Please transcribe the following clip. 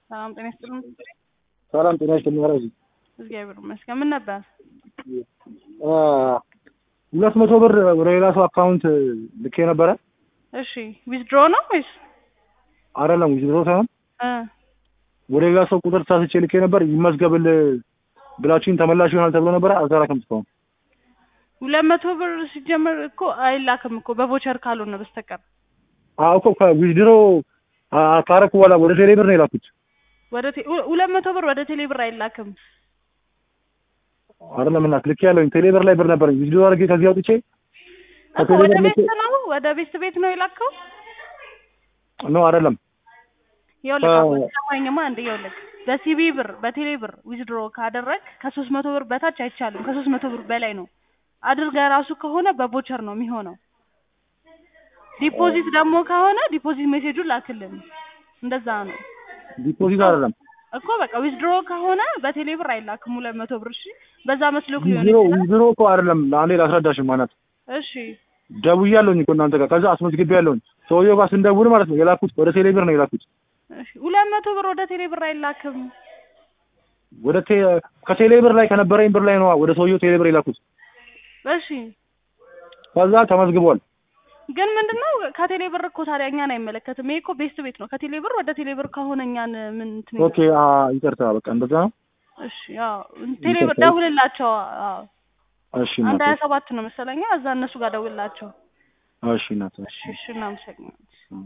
ሰላም ጤና ይስጥልኝ። ሰላም ጤና ይስጥልኝ። አራዚ እግዚአብሔር ይመስገን። ምን ነበር? 200 ብር ወደ ሌላ ሰው አካውንት ልኬ ነበረ። እሺ ዊዝድሮ ነው ወይስ? አይደለም ዊዝድሮ ሳይሆን ወደ ሌላ ሰው ቁጥር ተሳስቼ ልኬ ነበር። ይመዝገብል ብላችሁኝ ተመላሽ ይሆናል ተብሎ ነበረ። አልተላከም እስካሁን። 200 ብር ሲጀመር እኮ አይላክም እኮ በቮቸር ካልሆነ በስተቀር። እኮ ከዊዝድሮ ካረኩ በኋላ ወደ ቴሌ ብር ነው የላኩት። 200 ብር ወደ ቴሌ ብር አይላክም። አይደለም እና ልኬ ያለኝ ቴሌ ብር ላይ ብር ነበር። ዊዝድሮ አድርጌ ከዚህ አውጥቼ ወደ ቤት ነው የላከው? ነው አይደለም። ሰማኝማ አንድ ይኸውልህ፣ በሲቢ ብር በቴሌ ብር ዊዝድሮ ካደረግ ከ300 ብር በታች አይቻልም። ከ300 ብር በላይ ነው አድርገህ ራሱ ከሆነ በቮቸር ነው የሚሆነው። ዲፖዚት ደግሞ ከሆነ ዲፖዚት ሜሴጁን ላክልን። እንደዛ ነው። ዲፖዚት አይደለም እኮ በቃ ዊዝድሮ ከሆነ በቴሌ ብር አይላክም 200 ብር። እሺ በዛ መስሎክ ሊሆን ይችላል። ዊዝድሮ እኮ አይደለም። ለአንዴ ላስረዳሽ ማለት እሺ ደውያለሁኝ እኮ እናንተ ጋር። ከዛ አስመዝግቤያለሁኝ። ሰውዬው ጋር ስንደውል ማለት ነው የላኩት ወደ ቴሌ ብር ነው የላኩት። እሺ 200 ብር ወደ ቴሌ ብር አይላክም። ከቴሌ ብር ላይ ከነበረኝ ብር ላይ ነው ወደ ሰውዬው ቴሌ ብር የላኩት። እሺ ከዛ ተመዝግቧል። ግን ምንድነው ከቴሌ ብር እኮ ታዲያ እኛን አይመለከትም። ይሄ እኮ ቤስት ቤት ነው። ከቴሌ ብር ወደ ቴሌ ብር ከሆነ እኛን ምን እንትን ኦኬ ይቅርታ በቃ እንደዛ ነው። እሺ ያው ቴሌ ብር ደውልላቸው። እሺ አንድ 27 ነው መሰለኝ። እዛ እነሱ ጋር ደውልላቸው። እሺ እናት። እሺ እናመሰግናለን።